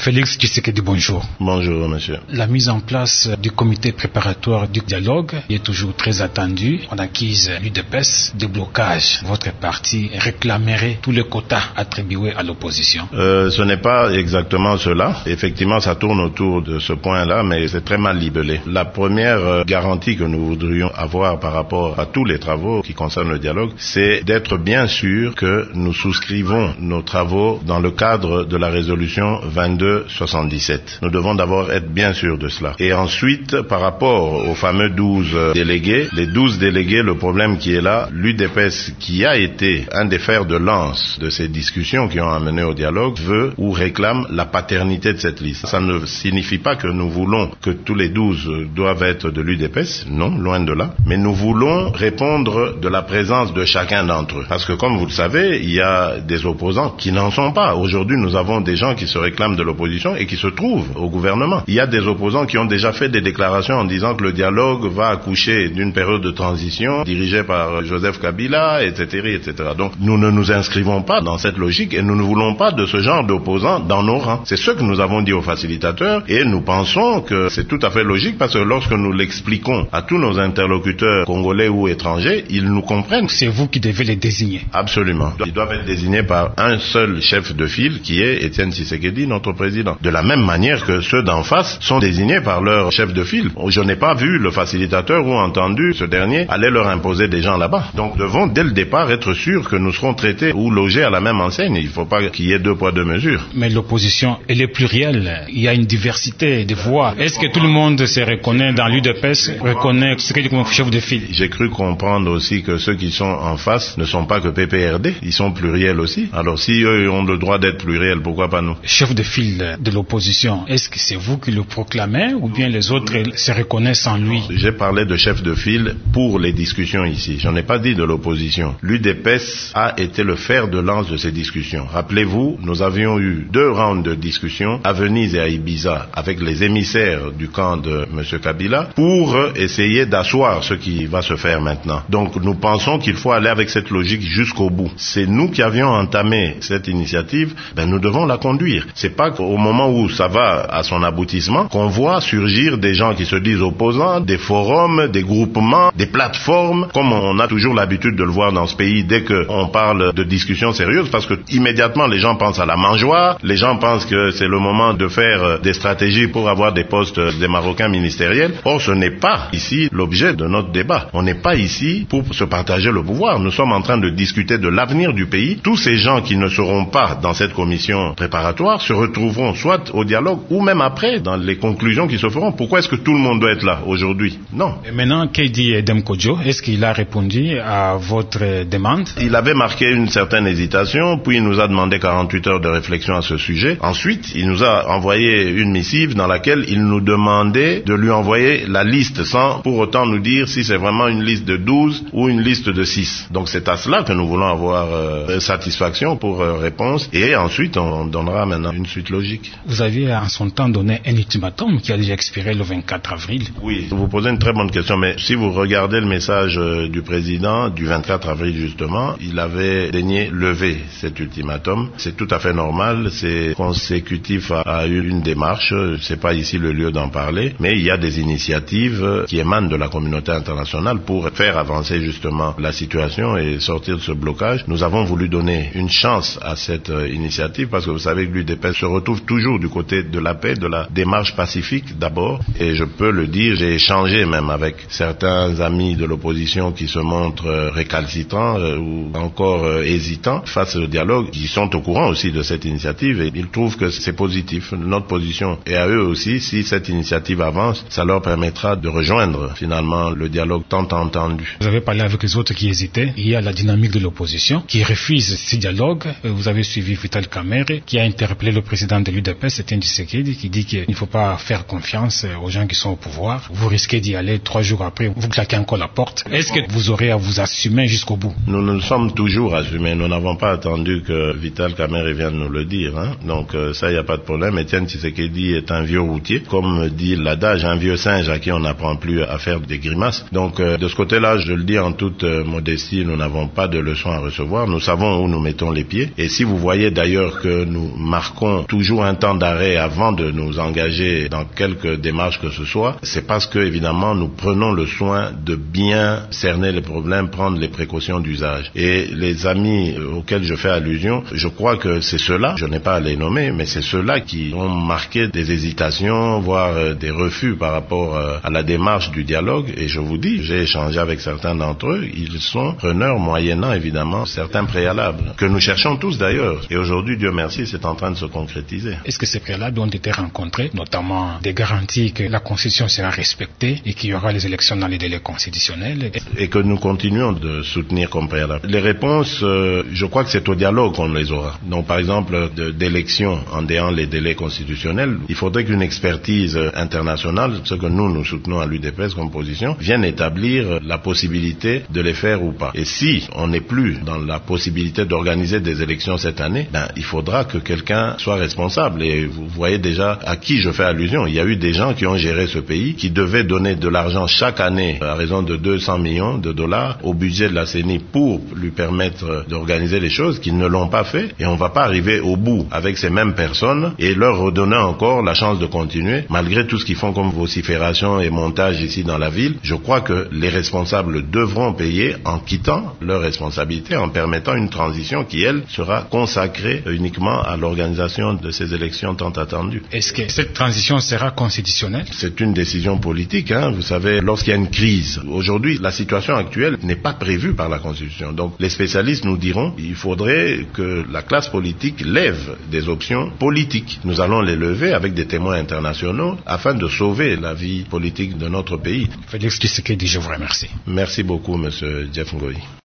Félix Tshisekedi, bonjour. Bonjour, monsieur. La mise en place du comité préparatoire du dialogue est toujours très attendue. On accuse l'UDPS de blocage. Votre parti réclamerait tous les quotas attribués à l'opposition. Ce n'est pas exactement cela. Effectivement, ça tourne autour de ce point-là, mais c'est très mal libellé. La première garantie que nous voudrions avoir par rapport à tous les travaux qui concernent le dialogue, c'est d'être bien sûr que nous souscrivons nos travaux dans le cadre de la résolution 2277. Nous devons d'abord être bien sûrs de cela. Et ensuite, par rapport aux fameux 12 délégués, les 12 délégués, le problème qui est là, l'UDPS, qui a été un des fers de lance de ces discussions qui ont amené au dialogue, veut ou réclame la paternité de cette liste. Ça ne signifie pas que nous voulons que tous les 12 doivent être de l'UDPS, non, loin de là, mais nous voulons répondre de la présence de chacun d'entre eux. Parce que comme vous le savez, il y a des opposants qui n'en sont pas. Aujourd'hui, nous avons des gens qui se réclament de l'opposition et qui se trouvent au gouvernement. Il y a des opposants qui ont déjà fait des déclarations en disant que le dialogue va accoucher d'une période de transition dirigée par Joseph Kabila, etc., etc. Donc, nous ne nous inscrivons pas dans cette logique et nous ne voulons pas de ce genre d'opposants dans nos rangs. C'est ce que nous avons dit aux facilitateurs et nous pensons que c'est tout à fait logique parce que lorsque nous l'expliquons à tous nos interlocuteurs congolais ou étrangers, ils nous comprennent. C'est vous qui devez les désigner. Absolument. Ils doivent être désignés par un seul chef de file qui est Étienne Tshisekedi, notre président. De la même manière que ceux d'en face sont désignés par leur chef de file. Je n'ai pas vu le facilitateur ou entendu ce dernier aller leur imposer des gens là-bas. Donc, nous devons dès le départ être sûrs que nous serons traités ou logés à la même enseigne. Il ne faut pas qu'il y ait deux poids, deux mesures. Mais l'opposition, elle est plurielle. Il y a une diversité de voix. Est-ce que tout le monde se reconnaît dans l'UDPS, reconnaît Tshisekedi comme chef de file? J'ai cru comprendre aussi que ceux qui sont en face ne sont pas que PPRD. Ils sont pluriels aussi. Alors, si eux ont le droit d'être pluriels, pourquoi pas nous? Chef de file de l'opposition, est-ce que c'est vous qui le proclamez ou bien les autres se reconnaissent en lui? J'ai parlé de chef de file pour les discussions ici. Je n'ai pas dit de l'opposition. L'UDPS a été le fer de lance de ces discussions. Rappelez-vous, nous avions eu 2 rounds de discussions à Venise et à Ibiza avec les émissaires du camp de M. Kabila pour essayer d'asseoir ce qui va se faire maintenant. Donc nous pensons qu'il faut aller avec cette logique jusqu'au bout. C'est nous qui avions entamé cette initiative, nous devons la conduire. C'est pas qu'au moment où ça va à son aboutissement qu'on voit surgir des gens qui se disent opposants, des forums, des groupements, des plateformes, comme on a toujours l'habitude de le voir dans ce pays dès qu'on parle de discussions sérieuses, parce que immédiatement les gens pensent à la mangeoire, les gens pensent que c'est le moment de faire des stratégies pour avoir des postes des Marocains ministériels. Or, ce n'est pas ici l'objet de notre débat. On n'est pas ici pour se partager le pouvoir. Nous sommes en train de discuter de l'avenir du pays. Tous ces gens qui ne seront pas dans cette commission préparatoire se retrouveront soit au dialogue ou même après dans les conclusions qui se feront. Pourquoi est-ce que tout le monde doit être là aujourd'hui? Non. Et maintenant, qu'est-ce dit Edem Kodjo? Est-ce qu'il a répondu à votre demande? Il avait marqué une certaine hésitation, puis il nous a demandé 48 heures de réflexion à ce sujet. Ensuite, il nous a envoyé une missive dans laquelle il nous demandait de lui envoyer la liste sans pour autant nous dire si c'est vraiment une liste de 12 ou une liste de 6. Donc c'est à cela que nous voulons avoir satisfaction pour réponse et ensuite on donnera maintenant une suite logique. Vous aviez en son temps donné un ultimatum qui a déjà expiré le 24 avril. Oui, vous posez une très bonne question, mais si vous regardez le message du président du 24 avril justement, il avait daigné lever cet ultimatum. C'est tout à fait normal, c'est consécutif à une démarche, c'est pas ici le lieu d'en parler, mais il y a des initiatives qui émanent de la communauté internationale pour faire avancer justement la situation et sortir de ce blocage. Nous avons voulu donner une chance à cette initiative parce que vous savez que l'UDPS se retrouve toujours du côté de la paix, de la démarche pacifique d'abord, et je peux le dire, j'ai échangé même avec certains amis de l'opposition qui se montrent récalcitrants ou encore hésitants face au dialogue, qui sont au courant aussi de cette initiative et ils trouvent que c'est positif, notre position. Et à eux aussi, si cette initiative avance, ça leur permettra de rejoindre finalement le dialogue tant entendu. Vous avez parlé avec les autres qui hésitaient. Il y a la dynamique de l'opposition qui refuse ce dialogue. Vous avez suivi Vital Kamerhe qui a interpellé le président de l'UDPS, Étienne Tshisekedi, qui dit qu'il ne faut pas faire confiance aux gens qui sont au pouvoir. Vous risquez d'y aller 3 jours après, vous claquez encore la porte. Est-ce que vous aurez à vous assumer jusqu'au bout? Nous nous sommes toujours assumés. Nous n'avons pas attendu que Vital Kamerhe vienne nous le dire. Donc ça, il n'y a pas de problème. Étienne Tshisekedi est un vieux routier. Comme dit l'adage, un vieux singe à qui on n'apprend plus à faire des grimaces. Donc de ce côté-là, je le dis en toute modestie, nous n'avons pas de leçons à recevoir. Nous savons où nous mettons les pieds. Et si vous voyez d'ailleurs que nous marquons toujours toujours un temps d'arrêt avant de nous engager dans quelque démarche que ce soit, c'est parce que évidemment nous prenons le soin de bien cerner les problèmes, prendre les précautions d'usage. Et les amis auxquels je fais allusion, je crois que c'est ceux-là, je n'ai pas à les nommer, mais c'est ceux-là qui ont marqué des hésitations, voire des refus par rapport à la démarche du dialogue. Et je vous dis, j'ai échangé avec certains d'entre eux, ils sont preneurs moyennant évidemment certains préalables, que nous cherchons tous d'ailleurs. Et aujourd'hui, Dieu merci, c'est en train de se concrétiser. Est-ce que ces préalables ont été rencontrés, notamment des garanties que la Constitution sera respectée et qu'il y aura les élections dans les délais constitutionnels? Et que nous continuons de soutenir comme préalable. Les réponses, je crois que c'est au dialogue qu'on les aura. Donc par exemple, d'élections en déant les délais constitutionnels, il faudrait qu'une expertise internationale, ce que nous soutenons à l'UDPS comme position, vienne établir la possibilité de les faire ou pas. Et si on n'est plus dans la possibilité d'organiser des élections cette année, il faudra que quelqu'un soit responsable. Et vous voyez déjà à qui je fais allusion. Il y a eu des gens qui ont géré ce pays, qui devaient donner de l'argent chaque année à raison de 200 millions de dollars au budget de la CENI pour lui permettre d'organiser les choses, qui ne l'ont pas fait. Et on ne va pas arriver au bout avec ces mêmes personnes et leur redonner encore la chance de continuer, malgré tout ce qu'ils font comme vocifération et montage ici dans la ville. Je crois que les responsables devront payer en quittant leurs responsabilités, en permettant une transition qui, elle, sera consacrée uniquement à l'organisation de ces élections tant attendues. Est-ce que cette transition sera constitutionnelle? C'est une décision politique, Vous savez, lorsqu'il y a une crise, aujourd'hui, la situation actuelle n'est pas prévue par la Constitution. Donc, les spécialistes nous diront, il faudrait que la classe politique lève des options politiques. Nous allons les lever avec des témoins internationaux afin de sauver la vie politique de notre pays. Félix Tshisekedi, je vous remercie. Merci beaucoup, Monsieur Jeff Ngoyi.